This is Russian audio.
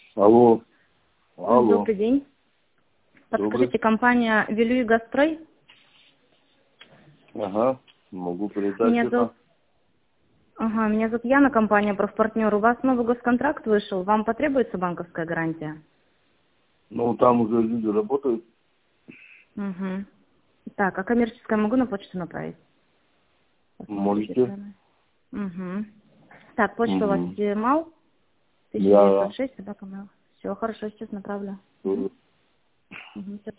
Алло. Алло. Добрый день. Добрый. Подскажите, компания «Велюй Газстрой»? Ага, могу передать Меня это. зовут... меня зовут Яна, компания «Профпартнер». У вас новый госконтракт вышел, вам потребуется банковская гарантия? Ну, там уже люди работают. Угу. Так, а коммерческое могу на почту направить? Можете. Угу. Так, почта у вас МАУ? Да. 1906, собака МАУ. Все, хорошо, сейчас направлю. Мгм. Угу.